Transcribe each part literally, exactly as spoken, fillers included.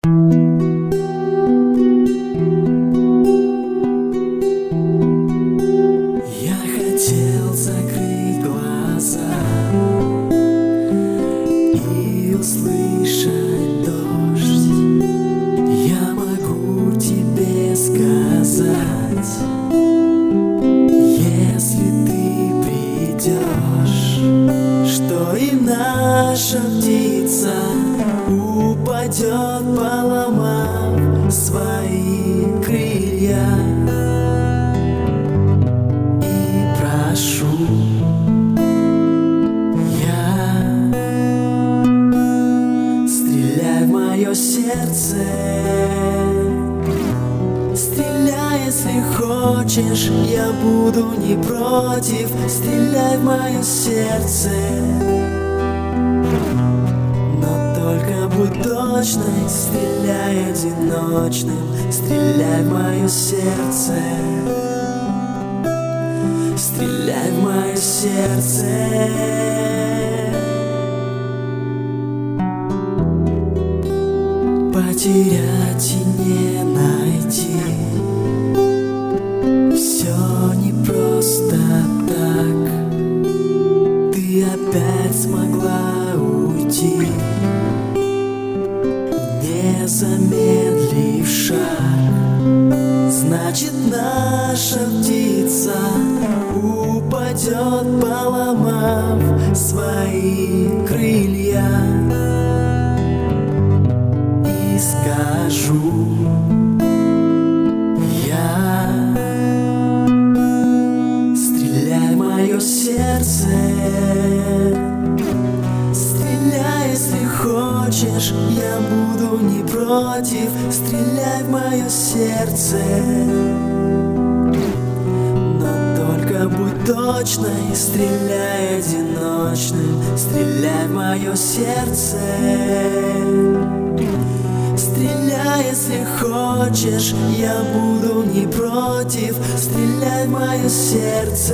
Я хотел закрыть глаза и услышать дождь. Я могу тебе сказать, если ты придешь, что и наша птица упадет, поломав свои крылья. И прошу я, стреляй в мое сердце, стреляй, если хочешь, я буду не против. Стреляй в мое сердце, но только будь точной. Стреляй одиночным, стреляй в мое сердце, стреляй в мое сердце. Потерять и не найти, все не просто так. Ты опять смогла уйти, не замедлив шаг. Значит, наша птица упадет, поломав свои крылья. И скажу я, стреляй в мое сердце, стреляй, если хочешь, я буду не против. Стреляй в мое сердце, но только будь точной. Стреляй одиночным, стреляй в мое сердце, стреляй, если хочешь, я буду не против. Стреляй в мое сердце,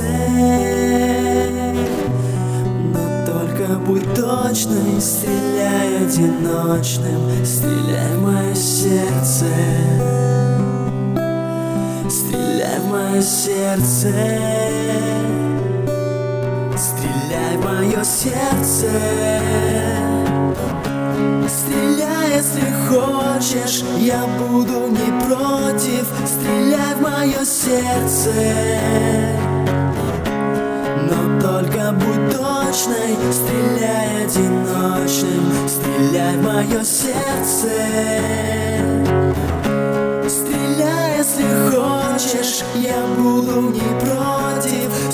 но только будь точной. Стреляй одиночным, стреляй в мое сердце, стреляй в мое сердце, стреляй в мое сердце. Стреляй, если хочешь, я буду не против. Стреляй в мое сердце, но только будь точной. Стреляй одиночным, стреляй в мое сердце, стреляй, если хочешь, я буду не против.